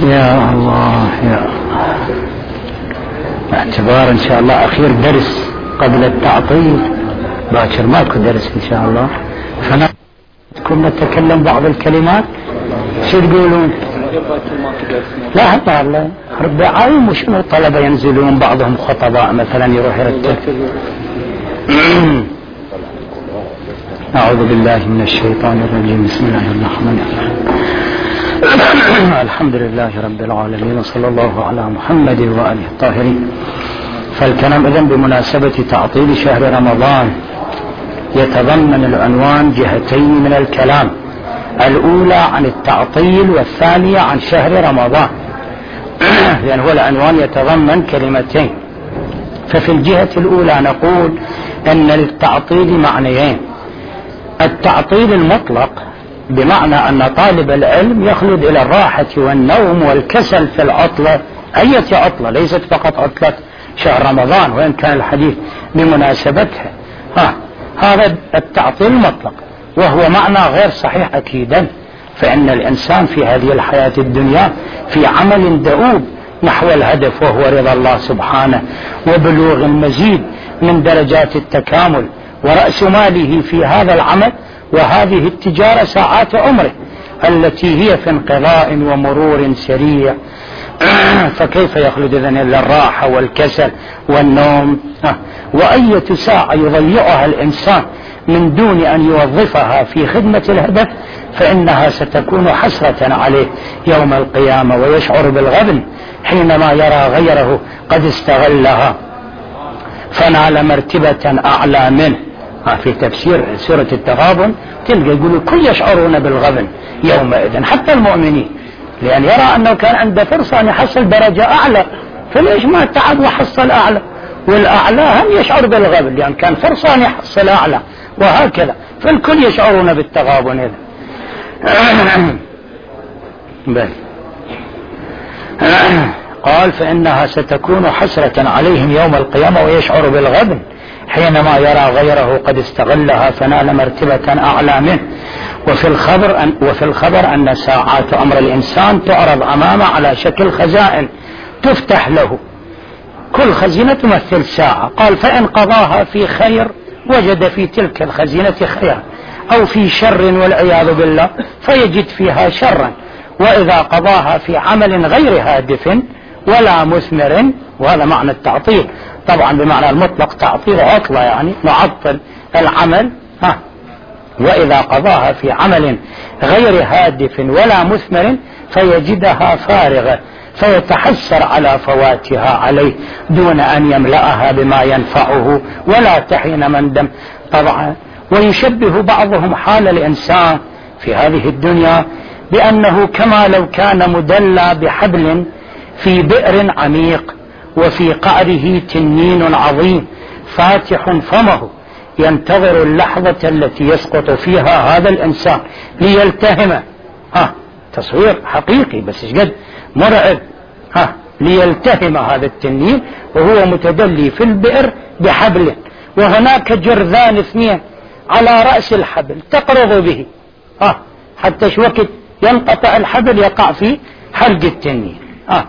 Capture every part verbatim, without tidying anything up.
يا الله يا الله. اعتبار ان شاء الله اخير درس قبل التعطيل، باكر ماكو درس ان شاء الله، فنكون نتكلم بعض الكلمات. شو تقولون؟ لا هذا ربي عالم. وشنو الطلبة ينزلون بعضهم خطباء مثلا يروح يرتب. أعوذ بالله من الشيطان الرجيم. بسم الله الرحمن الرحيم. الحمد لله رب العالمين وصلى الله على محمد وآله الطاهرين. فالكلام إذن بمناسبة تعطيل شهر رمضان يتضمن العنوان جهتين من الكلام، الأولى عن التعطيل والثانية عن شهر رمضان، لأن هو العنوان يتضمن كلمتين. ففي الجهة الأولى نقول أن للتعطيل معنيين: التعطيل المطلق بمعنى أن طالب العلم يخلد إلى الراحة والنوم والكسل في العطلة، أية عطلة، ليست فقط عطلة شهر رمضان وإن كان الحديث بمناسبتها. ها هذا التعطيل المطلق، وهو معنى غير صحيح أكيدا، فإن الإنسان في هذه الحياة الدنيا في عمل دؤوب نحو الهدف، وهو رضا الله سبحانه وبلوغ المزيد من درجات التكامل، ورأس ماله في هذا العمل وهذه التجارة ساعات عمره التي هي في انقضاء ومرور سريع. فكيف يخلد إذن إلا الراحة والكسل والنوم؟ وأية ساعة يضيعها الإنسان من دون أن يوظفها في خدمة الهدف فإنها ستكون حسرة عليه يوم القيامة، ويشعر بالغبن حينما يرى غيره قد استغلها فنال مرتبة أعلى منه. في تفسير سورة التغابن تلقى يقولوا كل يشعرون بالغبن يومئذ، حتى المؤمنين، لأن يرى أنه كان عنده فرصة أن يحصل درجة أعلى، فليش ما تعب وحصل أعلى؟ والأعلى هم يشعر بالغبن لأن كان فرصة أن يحصل أعلى، وهكذا فالكل يشعرون بالتغابن إذا. بل قال فإنها ستكون حسرة عليهم يوم القيامة ويشعر بالغبن حينما يرى غيره قد استغلها فنال مرتبة أعلى منه. وفي الخبر أن, وفي الخبر أن ساعات أمر الإنسان تعرض أمامه على شكل خزائن تفتح له، كل خزينة تمثل ساعة. قال فإن قضاها في خير وجد في تلك الخزينة خيرا، أو في شر والعياذ بالله فيجد فيها شرا. وإذا قضاها في عمل غير هادف ولا مثمر، وهذا معنى التعطيل طبعا بمعنى المطلق، تعطيل عطلة يعني معطل العمل. ها وإذا قضاها في عمل غير هادف ولا مثمر فيجدها فارغة فيتحسر على فواتها عليه دون أن يملأها بما ينفعه ولا تحين مندم طبعا. ويشبه بعضهم حال الإنسان في هذه الدنيا بأنه كما لو كان مدلى بحبل في بئر عميق وفي قعره تنين عظيم فاتح فمه ينتظر اللحظة التي يسقط فيها هذا الإنسان ليلتهمه. ها تصوير حقيقي بس قد مرعب. ها ليلتهم هذا التنين وهو متدلي في البئر بحبل، وهناك جرذان اثنين على رأس الحبل تقرض به، ها حتى شو وقت ينقطع الحبل يقع في حلق التنين. ها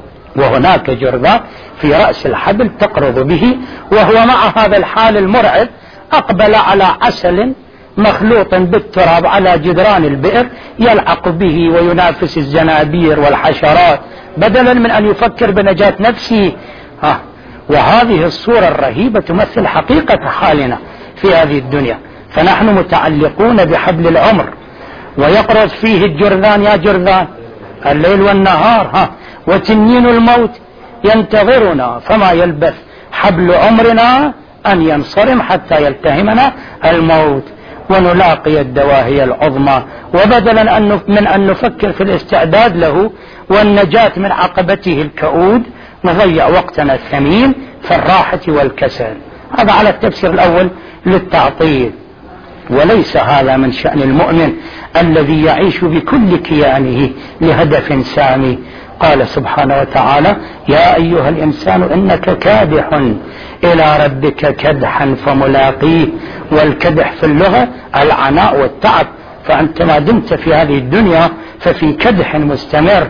وهناك جرذان في رأس الحبل تقرض به، وهو مع هذا الحال المرعب أقبل على عسل مخلوط بالتراب على جدران البئر يلعق به وينافس الزنابير والحشرات بدلا من أن يفكر بنجاة نفسه. ها وهذه الصورة الرهيبة تمثل حقيقة حالنا في هذه الدنيا. فنحن متعلقون بحبل العمر ويقرض فيه الجرذان يا جرذان الليل والنهار. ها وتنين الموت ينتظرنا فما يلبث حبل عمرنا أن ينصرم حتى يلتهمنا الموت ونلاقي الدواهي العظمى، وبدلا من أن نفكر في الاستعداد له والنجاة من عقبته الكؤود نضيع وقتنا الثمين في الراحة والكسل. هذا على التفسير الأول للتعطيل. وليس هذا من شأن المؤمن الذي يعيش بكل كيانه لهدف سامي. قال سبحانه وتعالى يا أيها الإنسان إنك كادح إلى ربك كدحا فملاقيه. والكدح في اللغة العناء والتعب، فأنت ما دمت في هذه الدنيا ففي كدح مستمر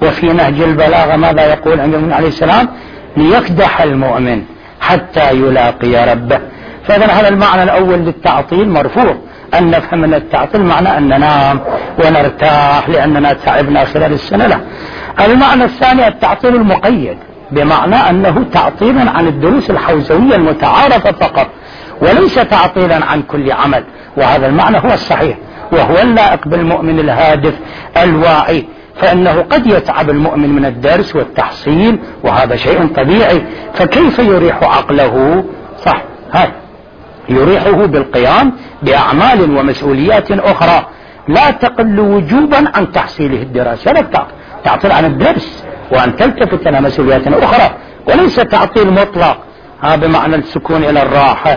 وفي نهج البلاغة ماذا يقول عند المؤمن عليه السلام؟ ليكدح المؤمن حتى يلاقي ربه. فإذا هذا المعنى الأول للتعطيل مرفوض، أن نفهم من التعطيل معنى أن ننام ونرتاح لأننا تعبنا خلال السنة. لا، المعنى الثاني التعطيل المقيد، بمعنى أنه تعطيل عن الدروس الحوزوية المتعارفة فقط، وليس تعطيلا عن كل عمل. وهذا المعنى هو الصحيح وهو اللائق بالمؤمن الهادف الواعي، فإنه قد يتعب المؤمن من الدرس والتحصيل وهذا شيء طبيعي، فكيف يريح عقله؟ صح، هاي يريحه بالقيام بأعمال ومسؤوليات أخرى لا تقل وجوبا عن تحصيله الدراسة. لا تعطيل عن الدرس وأن تلتفت إلى مسؤوليات أخرى، وليس تعطيل مطلق، هذا بمعنى السكون إلى الراحة.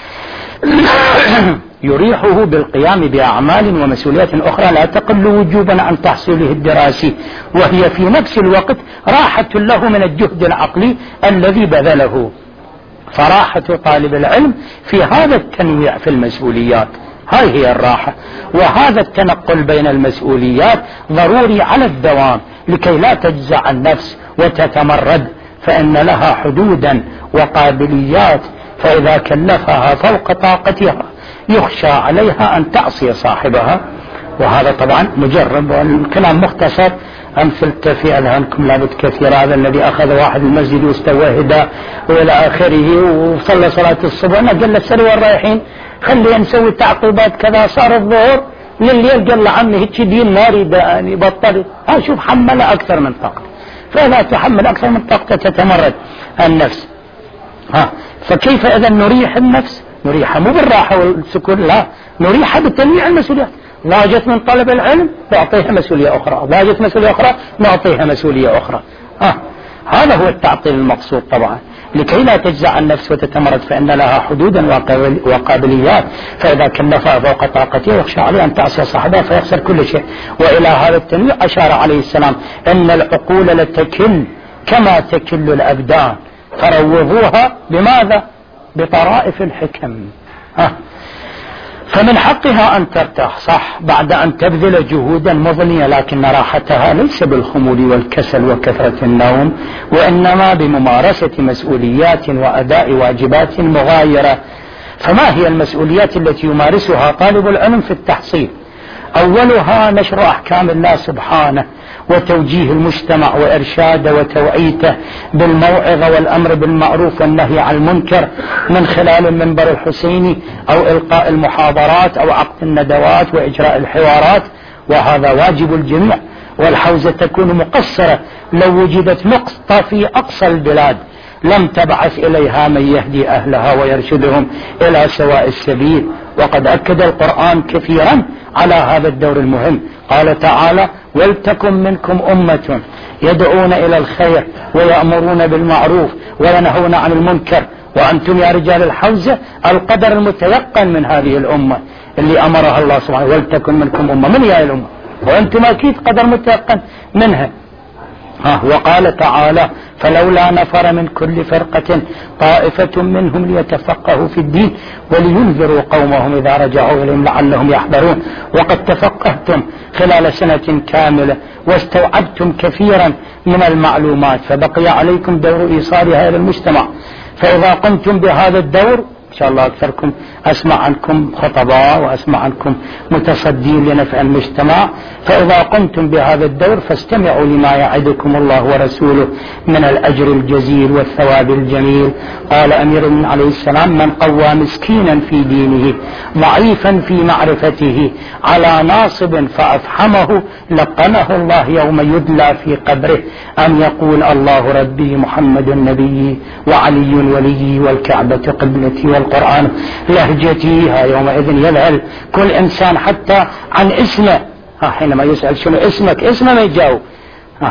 يريحه بالقيام بأعمال ومسؤوليات أخرى لا تقل وجوبا عن تحصيله الدراسي، وهي في نفس الوقت راحة له من الجهد العقلي الذي بذله. فراحة طالب العلم في هذا التنويع في المسؤوليات، هاي هي الراحة. وهذا التنقل بين المسؤوليات ضروري على الدوام لكي لا تجزع النفس وتتمرد، فإن لها حدودا وقابليات، فإذا كلفها فوق طاقتها يخشى عليها أن تعصي صاحبها. وهذا طبعا مجرب، والكلام مختصر، أمثلت في أذهانكم لابد كثير. هذا الذي أخذ واحد المسجد واستوى هدا وإلى آخره وصلى صلاة الصبح، أنا قال له سلوا الرايحين خلي نسوي تعقيبات كذا، صار الظهر لليل قال له عمي هيك دين ما أريد أن يبطل. ها شوف، حمل أكثر من طاقته، فلا تحمل أكثر من طاقته تتمرد النفس. ها فكيف إذا نريح النفس؟ نريحها مو بالراحة والسكون، لا، نريحها بتنويع المسؤوليات. ضاجت من طلب العلم نعطيها مسؤولية أخرى، ضاجت مسؤولية أخرى نعطيها مسؤولية أخرى. ها هذا هو التعطيل المقصود طبعا، لكي لا تجزع النفس وتتمرد، فإن لها حدودا وقابليات، فإذا كلفها فوق طاقته يخشى عليه أن تعصي صاحبها فيخسر كل شيء. وإلى هذا التنويع أشار عليه السلام: إن العقول لتكل كما تكل الأبدان فروضوها بماذا؟ بطرائف الحكم. ها فمن حقها أن ترتاح، صح، بعد أن تبذل جهودا مضنية، لكن راحتها ليس بالخمول والكسل وكثرة النوم، وإنما بممارسة مسؤوليات وأداء واجبات مغايرة. فما هي المسؤوليات التي يمارسها طالب العلم في التحصيل؟ أولها نشر أحكام الله سبحانه وتوجيه المجتمع وإرشاده وتوعيته بالموعظة والأمر بالمعروف والنهي عن المنكر من خلال المنبر الحسيني أو إلقاء المحاضرات أو عقد الندوات وإجراء الحوارات، وهذا واجب الجميع. والحوزة تكون مقصرة لو وجدت نقطة في أقصى البلاد لم تبعث إليها من يهدي أهلها ويرشدهم إلى سواء السبيل. وقد أكد القرآن كثيرا على هذا الدور المهم، قال تعالى: ولتكن منكم أمة يدعون إلى الخير ويأمرون بالمعروف وينهون عن المنكر، وأنتم يا رجال الحوزة القدر المتيقن من هذه الأمة اللي أمرها الله سبحانه، ولتكن منكم أمة، من هي الأمة؟ وأنتم أكيد قدر متيقن منها. ها وقال تعالى: فلولا نفر من كل فرقة طائفة منهم ليتفقهوا في الدين ولينذروا قومهم إذا رجعوا إليهم لعلهم يحذرون. وقد تفقهتم خلال سنة كاملة واستوعبتم كثيرا من المعلومات، فبقي عليكم دور إيصالها إلى المجتمع. فإذا قمتم بهذا الدور، إن شاء الله أكثركم أسمع عنكم خطباء وأسمع عنكم متصدين لنفع المجتمع، فإذا قمتم بهذا الدور فاستمعوا لما يعدكم الله ورسوله من الأجر الجزيل والثواب الجميل. قال أمير المؤمنين عليه السلام: من قوى مسكينا في دينه ضعيفا في معرفته على ناصب فأفحمه لقنه الله يوم يدلى في قبره أن يقول: الله ربي محمد نبي وعلي ولي والكعبة قبلتي والقرآن لهجتي. ها يومئذ يذهل كل إنسان حتى عن اسمه. ها حينما يسأل شنو اسمك، اسمه ما يجاوب. ها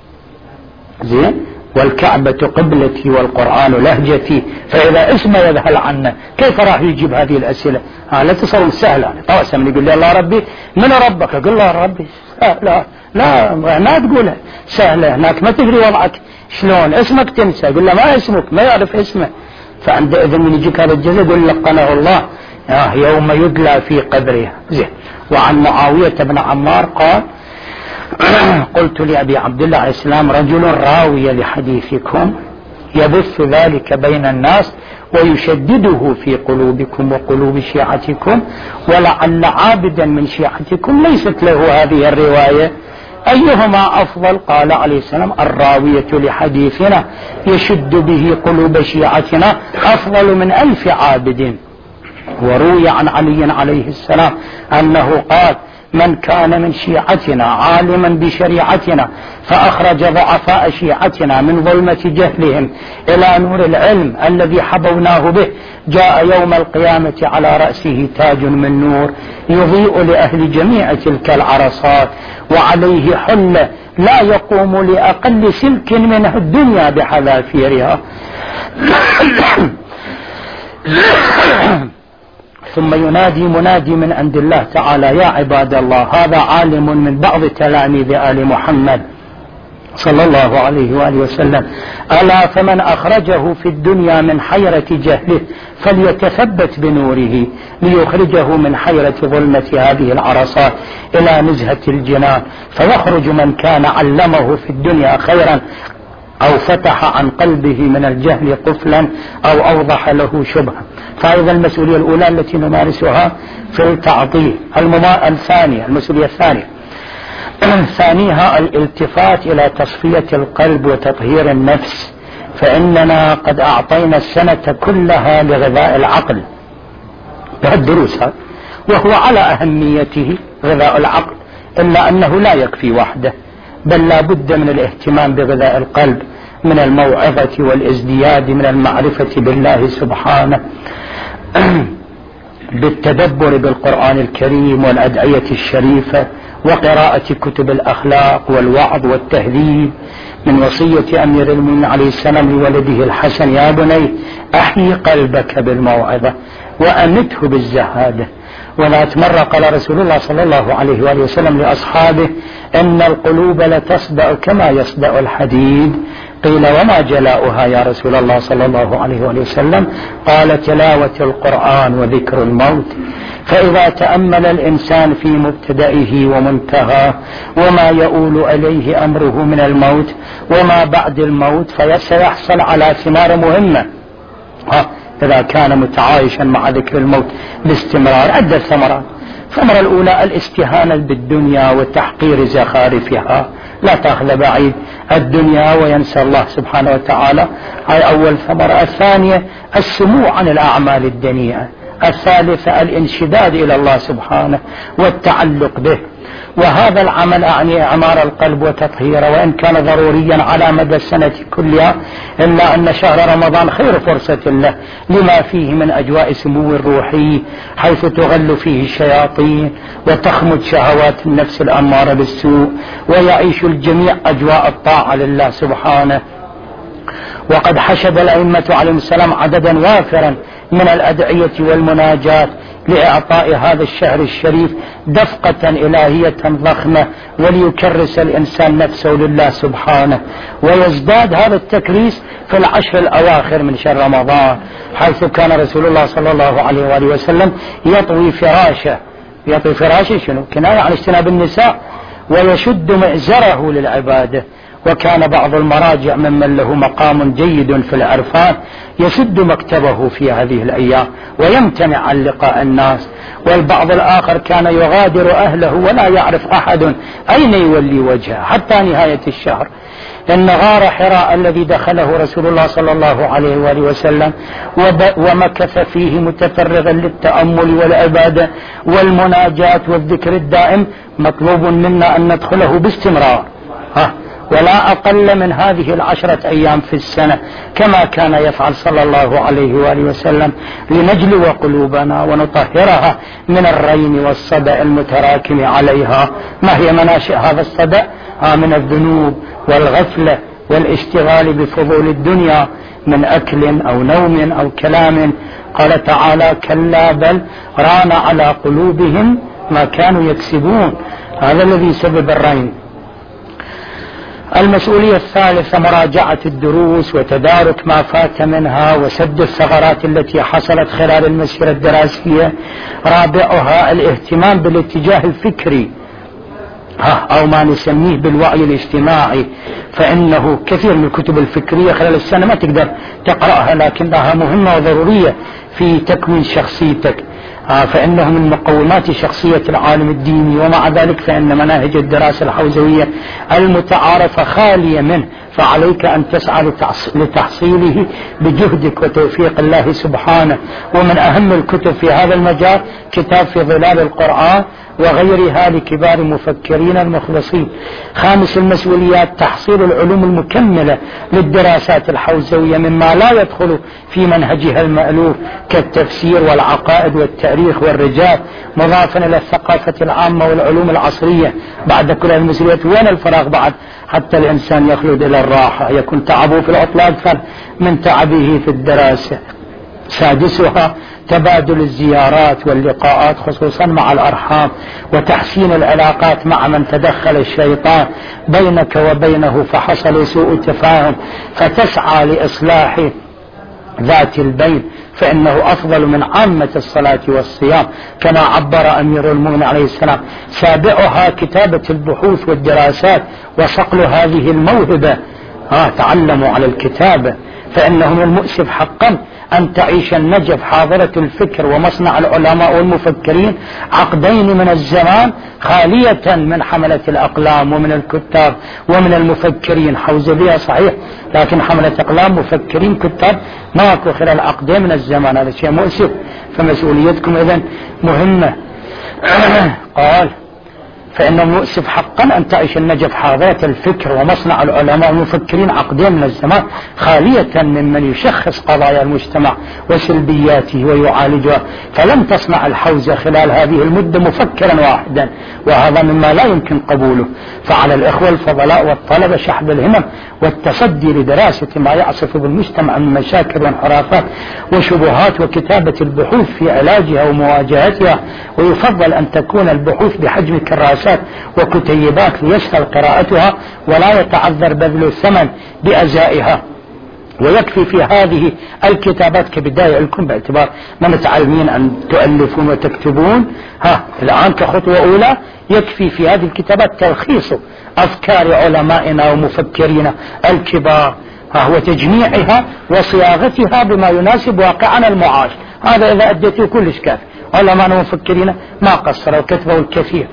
زين، والكعبة قبلتي والقرآن لهجتي، فإذا اسمه يذهل عنه كيف راح يجيب هذه الأسئلة؟ ها لا تصور سهلة. طوسة من يقول لي الله ربي، من ربك؟ أقول الله ربي لا لا ما تقولها سهلة، هناك ما تدري وضعك شلون، اسمك تنسى، يقول له ما اسمك، ما يعرف اسمه. فعندئذ من يجيك هذا الجزء يقول لقنه الله يوم يدلى في قبره. زين. وعن معاوية بن عمار قال: قلت لأبي عبد الله عليه السلام: رجل راوي لحديثكم يبث ذلك بين الناس ويشدده في قلوبكم وقلوب شيعتكم، ولعل عابدا من شيعتكم ليست له هذه الرواية، أيهما أفضل؟ قال عليه السلام: الراوية لحديثنا يشد به قلوب شيعتنا أفضل من ألف عابد. وروي عن علي عليه السلام أنه قال: من كان من شيعتنا عالما بشريعتنا فأخرج ضعفاء شيعتنا من ظلمة جهلهم إلى نور العلم الذي حبوناه به، جاء يوم القيامة على رأسه تاج من نور يضيء لأهل جميع تلك العرصات، وعليه حلة لا يقوم لأقل سلك منها الدنيا بحذافيرها. ثم ينادي منادي من عند الله تعالى: يا عباد الله، هذا عالم من بعض تلاميذ آل محمد صلى الله عليه وآله وسلم، ألا فمن أخرجه في الدنيا من حيرة جهله فليتثبت بنوره ليخرجه من حيرة ظلمة هذه العرصات إلى نزهة الجنان، فيخرج من كان علمه في الدنيا خيرا أو فتح عن قلبه من الجهل قفلا أو أوضح له شبهة. فإذا المسؤولية الأولى التي نمارسها في التعطيل. الثانية المسؤولية الثانية ثانيها الالتفات إلى تصفية القلب وتطهير النفس، فإننا قد أعطينا السنة كلها لغذاء العقل بالدروس، وهو على أهميته غذاء العقل، إلا أنه لا يكفي وحده، بل لا بد من الاهتمام بغذاء القلب من الموعظة والازدياد من المعرفة بالله سبحانه، بالتدبر بالقرآن الكريم والأدعية الشريفة، وقراءة كتب الأخلاق والوعظ والتهذيب، من وصية أمير المؤمنين عليه السلام لولده الحسن: يا بني أحيي قلبك بالموعظة وأمته بالزهادة. وذات مرة قال رسول الله صلى الله عليه وآله وسلم لأصحابه: إن القلوب لتصدأ كما يصدأ الحديد. قيل: وما جلاؤها يا رسول الله صلى الله عليه وآله وسلم؟ قال: تلاوة القرآن وذكر الموت. فإذا تأمل الإنسان في مبتدئه ومنتهاه وما يؤول إليه أمره من الموت وما بعد الموت فسيحصل على ثمار مهمة إذا كان متعايشا مع ذكر الموت باستمرار. عدة ثمرات. الثمرة الأولى الاستهانة بالدنيا وتحقير زخارفها، لا تأخذ بعيد الدنيا وينسى الله سبحانه وتعالى، هاي أول ثمرة. الثانية السمو عن الأعمال الدنيئة. الثالثة الانشداد إلى الله سبحانه والتعلق به. وهذا العمل أعني إعمار القلب وتطهيره، وإن كان ضروريا على مدى السنة كلها، إلا أن شهر رمضان خير فرصة له لما فيه من أجواء سمو الروحي، حيث تغل فيه الشياطين وتخمد شهوات النفس الأمارة بالسوء، ويعيش الجميع أجواء الطاعة لله سبحانه. وقد حشد الأئمة عليهم السلام عددا وافرا من الأدعية والمناجات لإعطاء هذا الشهر الشريف دفقة إلهية ضخمة، وليكرس الإنسان نفسه لله سبحانه، ويزداد هذا التكريس في العشر الأواخر من شهر رمضان، حيث كان رسول الله صلى الله عليه وآله وسلم يطوي فراشه. يطوي فراشه شنو؟ كناية عن اجتناب النساء، ويشد مئزره للعبادة. وكان بعض المراجع ممن له مقام جيد في العرفان يسد مكتبه في هذه الأيام ويمتنع عن لقاء الناس، والبعض الآخر كان يغادر أهله ولا يعرف أحد أين يولي وجهه حتى نهاية الشهر. إن غار حراء الذي دخله رسول الله صلى الله عليه وآله وسلم ومكث فيه متفرغا للتأمل والعبادة والمناجاة والذكر الدائم مطلوب منا أن ندخله باستمرار، ها ولا أقل من هذه العشرة أيام في السنة، كما كان يفعل صلى الله عليه وآله وسلم، لنجلو قلوبنا ونطهرها من الرين والصدأ المتراكم عليها. ما هي مناشئ هذا الصدأ؟ من الذنوب والغفلة والاشتغال بفضول الدنيا من أكل أو نوم أو كلام. قال تعالى: كلا بل ران على قلوبهم ما كانوا يكسبون. هذا الذي سبب الرين. المسؤولية الثالثة مراجعة الدروس وتدارك ما فات منها وسد الثغرات التي حصلت خلال المسيرة الدراسية. رابعها الاهتمام بالاتجاه الفكري أو ما نسميه بالوعي الاجتماعي، فإنه كثير من الكتب الفكرية خلال السنة ما تقدر تقرأها، لكنها مهمة وضرورية في تكوين شخصيتك، فإنه من مقومات شخصية العالم الديني. ومع ذلك فإن مناهج الدراسة الحوزوية المتعارفة خالية منه، فعليك أن تسعى لتحصيله بجهدك وتوفيق الله سبحانه. ومن أهم الكتب في هذا المجال كتاب في ظلال القرآن وغيرها لكبار المفكرين المخلصين. خامس المسؤوليات تحصيل العلوم المكملة للدراسات الحوزوية مما لا يدخل في منهجها المألوف كالتفسير والعقائد والتاريخ والرجال، مضافا إلى الثقافة العامة والعلوم العصرية. بعد كل المسؤوليات وين الفراغ بعد حتى الإنسان يخلد إلى الراحة، يكون تعبه في العطلة أكثر من تعبه في الدراسة. سادسها تبادل الزيارات واللقاءات خصوصا مع الأرحام، وتحسين العلاقات مع من تدخل الشيطان بينك وبينه فحصل سوء تفاهم، فتسعى لإصلاح ذات البين، فإنه أفضل من عامة الصلاة والصيام كما عبر أمير المؤمنين عليه السلام. سابعها كتابة البحوث والدراسات وصقل هذه الموهبة. آه تعلموا على الكتابة، فإنه من المؤسف حقا أن تعيش النجف حاضرة الفكر ومصنع العلماء والمفكرين عقدين من الزمان خالية من حملة الأقلام ومن الكتاب ومن المفكرين. حوزبية صحيح، لكن حملة أقلام مفكرين كتاب ماكو خلال عقدين من الزمان، هذا شيء مؤسف. فمسؤوليتكم إذن مهمة. قال فإنه مؤسف حقا أن تعيش النجف حاضرة الفكر ومصنع العلماء والمفكرين عقدين من الزمان خالية ممن يشخص قضايا المجتمع وسلبياته ويعالجها، فلم تصنع الحوزة خلال هذه المدة مفكرا واحدا، وهذا مما لا يمكن قبوله. فعلى الإخوة الفضلاء والطلبة شحذ الهمم والتصدي لدراسة ما يعصف بالمجتمع من مشاكل وانحرافات وشبهات، وكتابة البحوث في علاجها ومواجهتها. ويفضل أن تكون البحوث بحجم كراسات وكتيبات ليسهل قراءتها ولا يتعذر بذل الثمن بأزائها. ويكفي في هذه الكتابات كبداية لكم باعتبار ما متعلمين أن تؤلفون وتكتبون، ها الآن كخطوة أولى يكفي في هذه الكتابات تلخيص أفكار علمائنا ومفكرين الكبار وتجميعها وصياغتها بما يناسب واقعنا المعاش. هذا إذا أديته كلش كافي. علماءنا ومفكرين ما قصروا وكتبوا الكثير.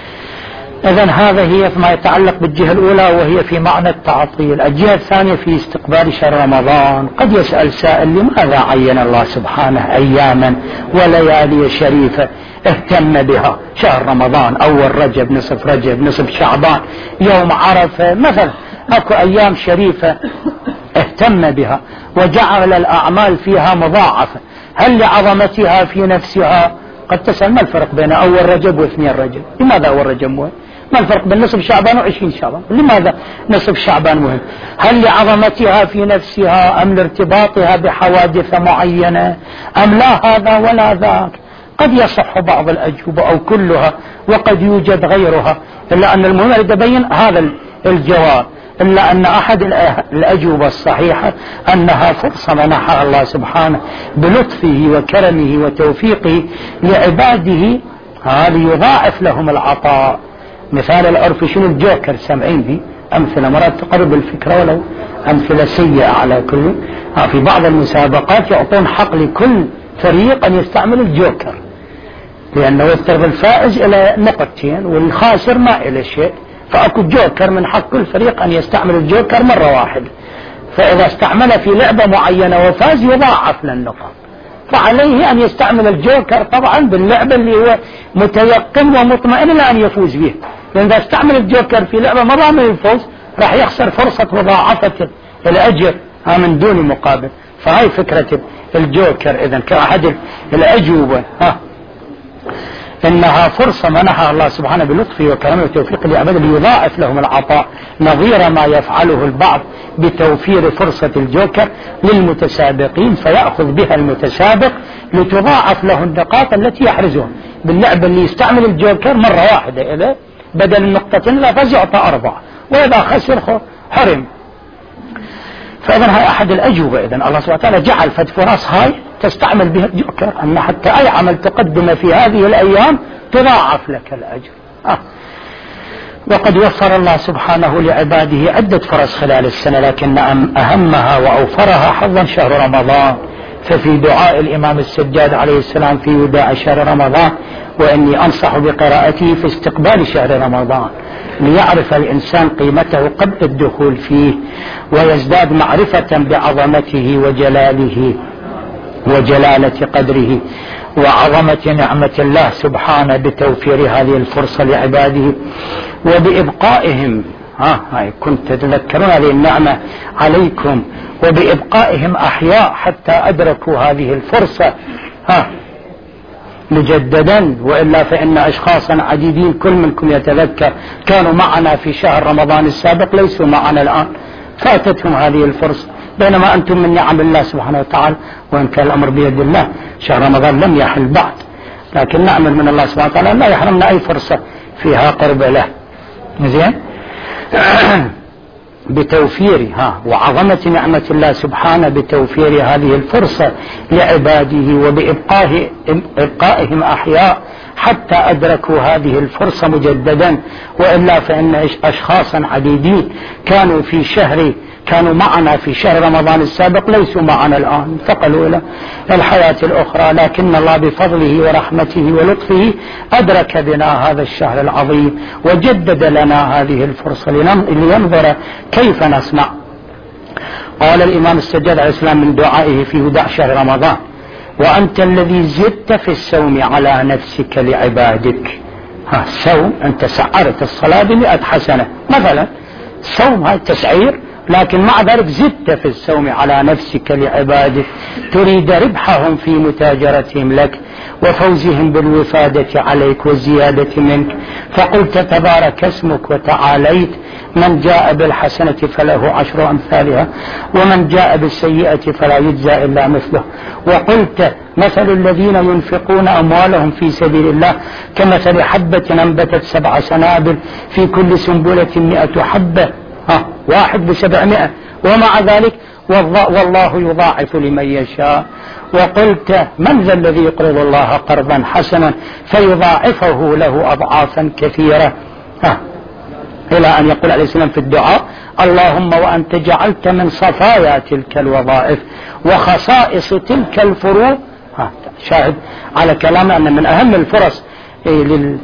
إذن هذا هي ما يتعلق بالجهة الأولى وهي في معنى التعطيل. الجهة الثانية في استقبال شهر رمضان. قد يسأل سائل لماذا عين الله سبحانه أياما وليالي شريفة اهتم بها؟ شهر رمضان، أول رجب، نصف رجب، نصف شعبان، يوم عرفة مثلا، أكو أيام شريفة اهتم بها وجعل الأعمال فيها مضاعفة. هل لعظمتها في نفسها؟ قد تسأل ما الفرق بين أول رجب واثنين رجب؟ لماذا أول رجب مهم؟ ما الفرق بين نصف شعبان وعشرين شعبان؟ لماذا نصف شعبان مهم؟ هل لعظمتها في نفسها أم لارتباطها بحوادث معينة أم لا هذا ولا ذاك؟ قد يصح بعض الأجوبة أو كلها وقد يوجد غيرها، إلا أن المهم أن يبين هذا الجواب. إلا أن أحد الأجوبة الصحيحة أنها فرصة منحها الله سبحانه بلطفه وكرمه وتوفيقه لعباده هذا يضاعف لهم العطاء. مثال العرف شنو؟ الجوكر، سمعين به أمثلة مرات تقرب الفكرة ولو أمثلة سيئة على كل. في بعض المسابقات يعطون حق لكل فريق أن يستعمل الجوكر، لأنه يفترض الفائز إلى نقطتين والخاسر ما إلى شيء، فأكو جوكر من حق كل فريق أن يستعمل الجوكر مرة واحدة. فإذا استعمل في لعبة معينة وفاز يضاعف للنقاط، فعليه أن يستعمل الجوكر طبعا باللعبة اللي هو متيقن ومطمئن لأن يفوز به. لأن إذا استعمل الجوكر في لعبة مرة ما يفوز راح يخسر فرصة مضاعفة الأجر من دون مقابل. فهاي فكرة الجوكر إذن كأحد الأجوبة، ها إنها فرصة منحها الله سبحانه بلطفه وكرمه وتوفيقه لعباده ليضاعف لهم العطاء، نظير ما يفعله البعض بتوفير فرصة الجوكر للمتسابقين فيأخذ بها المتسابق لتضاعف له النقاط التي يحرزها. باللعبة اللي يستعمل الجوكر مرة واحدة إذا بدل النقطتين لا فاز يعطى أربعة، وإذا خسر حرم. فإذن هاي أحد الأجوبة. إذن الله سبحانه وتعالى جعل فد فرص هاي تستعمل بها الجوكر، أن حتى أي عمل تقدم في هذه الأيام تضاعف لك الأجر. آه. وقد وفر الله سبحانه لعباده عدة فرص خلال السنة، لكن أهمها وأوفرها حظا شهر رمضان. ففي دعاء الإمام السجاد عليه السلام في وداع شهر رمضان: وإني أنصح بقراءته في استقبال شهر رمضان، ليعرف الإنسان قيمته قبل الدخول فيه، ويزداد معرفة بعظمته وجلاله وجلالة قدره وعظمة نعمة الله سبحانه بتوفير هذه الفرصة لعباده وبإبقائهم. ها هاي كنت تتذكرون هذه النعمة عليكم، وبإبقائهم أحياء حتى أدركوا هذه الفرصة ها مجددا، وإلا فإن أشخاصا عديدين كل منكم يتذكر كانوا معنا في شهر رمضان السابق ليسوا معنا الآن، فاتتهم هذه الفرصة، بينما أنتم من نعم الله سبحانه وتعالى، وإن كان الأمر بيد الله شهر رمضان لم يحل بعد، لكن نعمل من الله سبحانه وتعالى لا يحرمنا أي فرصة فيها قرب له. زين بتوفيرها وعظمة نعمة الله سبحانه بتوفير هذه الفرصة لعباده وبإبقائهم أحياء حتى أدركوا هذه الفرصة مجددا، وإلا فإن أشخاصا عديدين كانوا في شهر كانوا معنا في شهر رمضان السابق ليسوا معنا الآن، انتقلوا إلى الحياة الأخرى، لكن الله بفضله ورحمته ولطفه أدرك بنا هذا الشهر العظيم وجدد لنا هذه الفرصة لينظر كيف نصنع. قال الإمام السجاد عليه السلام من دعائه في وداع شهر رمضان: وأنت الذي زدت في الصوم على نفسك لعبادك. ها الصوم أنت سعرت الصلاة بمئة حسنة مثلا، الصوم هاي تسعير، لكن مع ذلك زدت في الصوم على نفسك لعبادك، تريد ربحهم في متاجرتهم لك وفوزهم بالوفادة عليك والزيادة منك، فقلت تبارك اسمك وتعاليت: من جاء بالحسنة فله عشر أمثالها ومن جاء بالسيئة فلا يجزى إلا مثله. وقلت: مثل الذين ينفقون أموالهم في سبيل الله كمثل حبة أنبتت سبع سنابل في كل سنبلة مئة حبة، ها واحد بسبعمائة، ومع ذلك والله يضاعف لمن يشاء. وقلت: من ذا الذي يقرض الله قرضا حسنا فيضاعفه له أضعافا كثيرة، ها إلى أن يقول عليه السلام في الدعاء: اللهم وأنت جعلت من صفايا تلك الوظائف وخصائص تلك الفروض. ها شاهد على كلام أن من أهم الفرص لل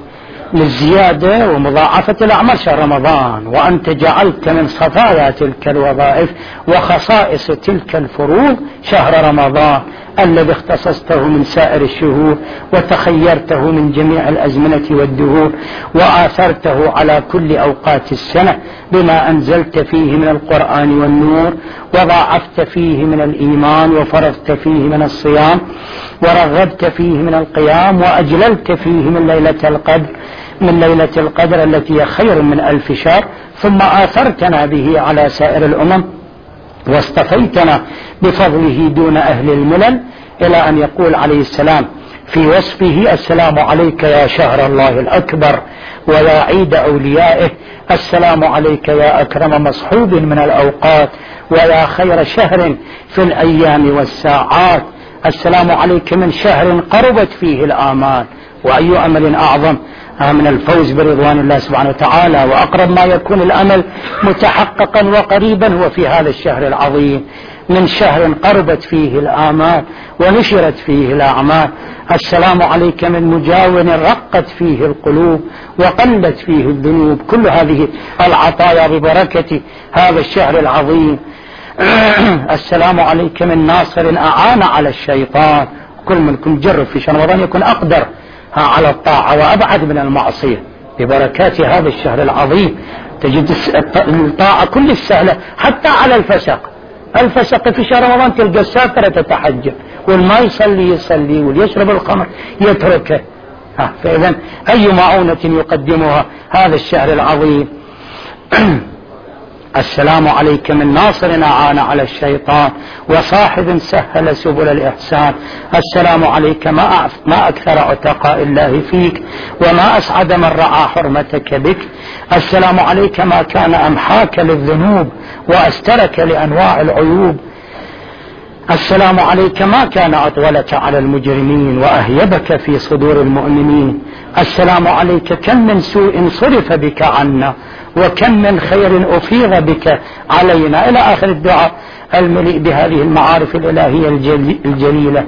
للزيادة ومضاعفة الأعمال شهر رمضان، وأنت جعلت من صفايا تلك الوظائف وخصائص تلك الفروض شهر رمضان الذي اختصصته من سائر الشهور وتخيرته من جميع الأزمنة والدهور وآثرته على كل أوقات السنة بما أنزلت فيه من القرآن والنور، وضاعفت فيه من الإيمان، وفرضت فيه من الصيام، ورغبت فيه من القيام، وأجللت فيه من ليلة القدر من ليلة القدر التي هي خير من ألف شهر، ثم آثرتنا به على سائر الأمم واصطفيتنا بفضله دون أهل الملل، إلى أن يقول عليه السلام في وصفه: السلام عليك يا شهر الله الأكبر ويا عيد أوليائه، السلام عليك يا أكرم مصحوب من الأوقات ويا خير شهر في الأيام والساعات، السلام عليك من شهر قربت فيه الآمال. وأي أمل أعظم من الفوز برضوان الله سبحانه وتعالى، وأقرب ما يكون الأمل متحققا وقريبا هو في هذا الشهر العظيم، من شهر قربت فيه الآمال ونشرت فيه الأعمال. السلام عليك من مجاور رقت فيه القلوب وقلت فيه الذنوب. كل هذه العطايا ببركة هذا الشهر العظيم. السلام عليك من ناصر أعان على الشيطان. كل منكم جرب في شهر رمضان يكون أقدر على الطاعة وأبعد من المعصية ببركات هذا الشهر العظيم. تجد الطاعة كل السهلة حتى على الفسق. الفسق في شهر رمضان تلقى السافرة تتحجب، والما يصلي يصلي، واليشرب الخمر يتركه. فإذا أي معونة يقدمها هذا الشهر العظيم. السلام عليك من ناصر أعان على الشيطان وصاحب سهل سبل الإحسان. السلام عليك ما ما أكثر عتقاء الله فيك وما أسعد من رعى حرمتك بك. السلام عليك ما كان أمحاك للذنوب وأسترك لأنواع العيوب. السلام عليك ما كان أطولك على المجرمين وأهيبك في صدور المؤمنين. السلام عليك كم من سوء صرف بك عنا وكم من خير أفيض بك علينا، إلى آخر الدعاء المليء بهذه المعارف الإلهية الجليلة.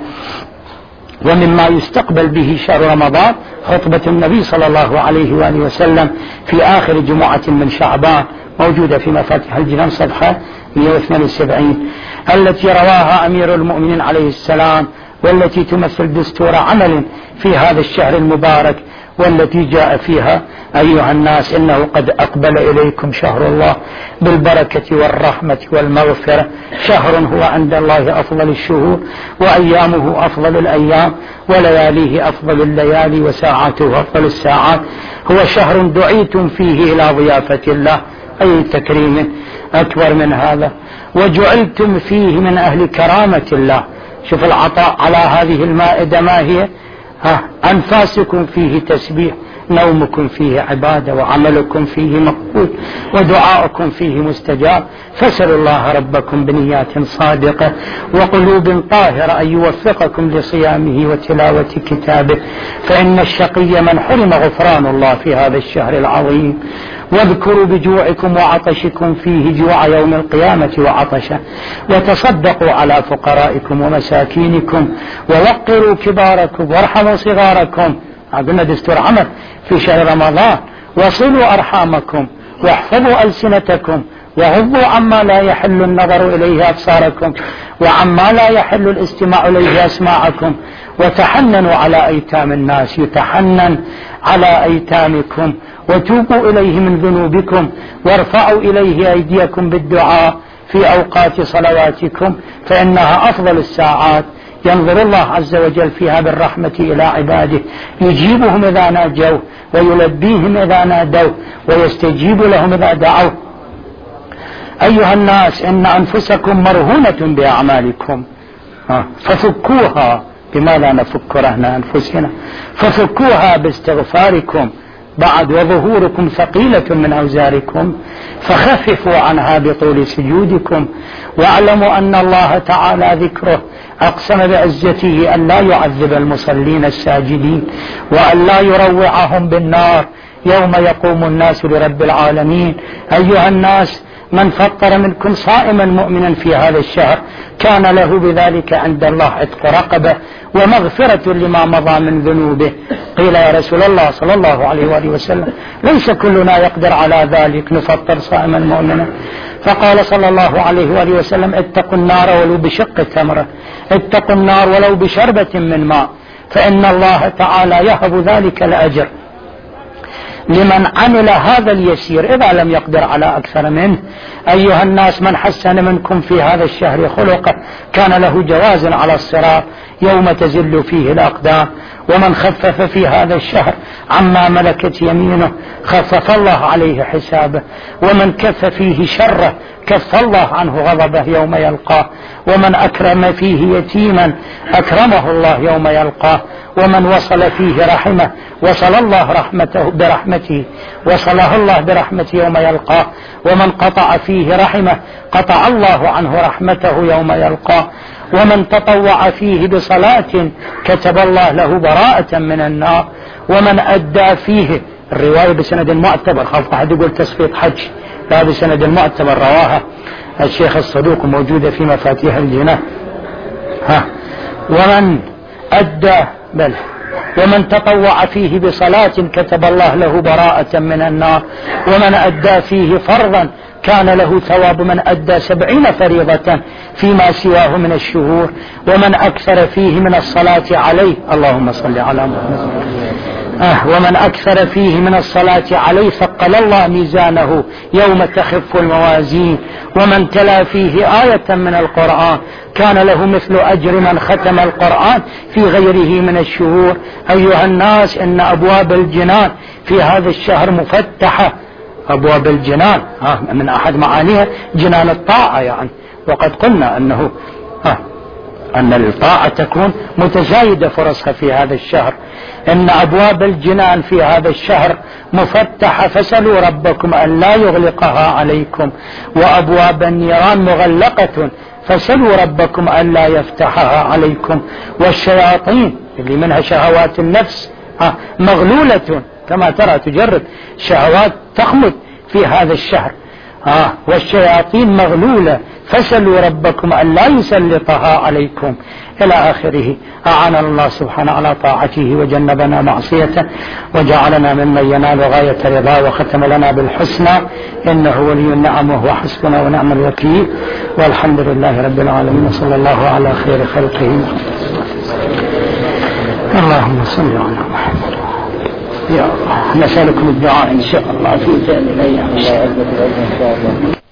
ومما يستقبل به شهر رمضان خطبة النبي صلى الله عليه وآله وسلم في آخر جمعة من شعبان، موجودة في مفاتيح الجنان صفحة مئة واثنين وسبعين، التي رواها أمير المؤمنين عليه السلام، والتي تمثل دستور عمل في هذا الشهر المبارك، والتي جاء فيها: أيها الناس إنه قد أقبل إليكم شهر الله بالبركة والرحمة والمغفرة، شهر هو عند الله أفضل الشهور، وأيامه أفضل الأيام، ولياليه أفضل الليالي، وساعاته أفضل الساعات. هو شهر دعيتم فيه إلى ضيافة الله، أي تكريم أكبر من هذا، وجعلتم فيه من أهل كرامة الله. شوف العطاء على هذه المائدة ما هي؟ ها أنفاسكم فيه تسبيح، نومكم فيه عبادة، وعملكم فيه مقبول، ودعاءكم فيه مستجاب. فاسألوا الله ربكم بنيات صادقة وقلوب طاهرة أن يوفقكم لصيامه وتلاوة كتابه، فإن الشقي من حرم غفران الله في هذا الشهر العظيم. واذكروا بجوعكم وعطشكم فيه جوع يوم القيامة وعطشه، وتصدقوا على فقرائكم ومساكينكم، ووقروا كباركم وارحموا صغاركم. قلنا دستور عمل في شهر رمضان. وصلوا أرحامكم واحفظوا ألسنتكم، وغضوا عما لا يحل النظر إليه أبصاركم، وعما لا يحل الاستماع إليه أسماعكم، وتحننوا على أيتام الناس، يتحنن على أيتامكم، وتوبوا إليه من ذنوبكم، وارفعوا إليه أيديكم بالدعاء في أوقات صلواتكم، فإنها أفضل الساعات. ينظر الله عز وجل فيها بالرحمة إلى عباده، يجيبهم إذا ناجوا، ويلبيهم إذا نادوا، ويستجيب لهم إذا دعوا. أيها الناس إن أنفسكم مرهونة بأعمالكم ففكوها. بما لا نفك رهن أنفسنا؟ ففكوها باستغفاركم بعد، وظهوركم ثقيلة من أوزاركم، فخففوا عنها بطول سجودكم. واعلموا أن الله تعالى ذكره أقسم بعزته أن لا يعذب المصلين الساجدين، وأن لا يروعهم بالنار يوم يقوم الناس لرب العالمين. أيها الناس من فطر منكم صائما مؤمنا في هذا الشهر كان له بذلك عند الله عتق رقبة ومغفرة لما مضى من ذنوبه. قيل: يا رسول الله صلى الله عليه وآله وسلم ليس كلنا يقدر على ذلك، نفطر صائما مؤمنا. فقال صلى الله عليه وآله وسلم: اتقوا النار ولو بشق تمرة، اتقوا النار ولو بشربة من ماء، فإن الله تعالى يهب ذلك الأجر لمن عمل هذا اليسير إذا لم يقدر على أكثر منه. أيها الناس من حسن منكم في هذا الشهر خلقه كان له جواز على الصراط يوم تزل فيه الأقدام. ومن خفف في هذا الشهر عما ملكت يمينه خفف الله عليه حسابه. ومن كف فيه شره كف الله عنه غضبه يوم يلقاه. ومن أكرم فيه يتيما أكرمه الله يوم يلقاه. ومن وصل فيه رحمه وصل الله رحمته برحمته وصله الله برحمته يوم يلقاه. ومن قطع فيه رحمه قطع الله عنه رحمته يوم يلقاه. ومن تطوع فيه بصلاة كتب الله له براءة من النار. ومن أدى فيه، الرواية بسند معتبر، خاف أحد يقول تسقيط حج، لا بسند معتبر، رواها الشيخ الصدوق موجودة في مفاتيح الجنان. ها ومن أدى بل ومن تطوع فيه بصلاة كتب الله له براءة من النار. ومن أدى فيه فرضا كان له ثواب من أدى سبعين فريضة فيما سواه من الشهور. ومن أكثر فيه من الصلاة عليه، اللهم صل على محمد، آه ومن أكثر فيه من الصلاة عليه ثقل الله ميزانه يوم تخف الموازين. ومن تلا فيه آية من القرآن كان له مثل أجر من ختم القرآن في غيره من الشهور. أيها الناس إن أبواب الجنان في هذا الشهر مفتحة. أبواب الجنان آه من أحد معانيها جنان الطاعة يعني، وقد قلنا أنه آه أن الطاعة تكون متزايدة فرصها في هذا الشهر. إن أبواب الجنان في هذا الشهر مفتحة، فسألوا ربكم أن لا يغلقها عليكم. وأبواب النيران مغلقة، فسلوا ربكم ألا يفتحها عليكم. والشياطين اللي منها شهوات النفس مغلولة كما ترى تجرد شهوات تخمد في هذا الشهر آه والشياطين مغلولة فسلوا ربكم أن لا يسلطها عليكم إلى آخره. أعان الله سبحانه على طاعته وجنبنا معصيته وجعلنا ممن ينال غاية رضاه وختم لنا بالحسنى إنه ولي النعم وهو حسبنا ونعم الوكيل والحمد لله رب العالمين وصلى الله على خير خلقه. اللهم صل على محمد. يا الله نسألكم الدعاء إن شاء الله في ذلك الأيام.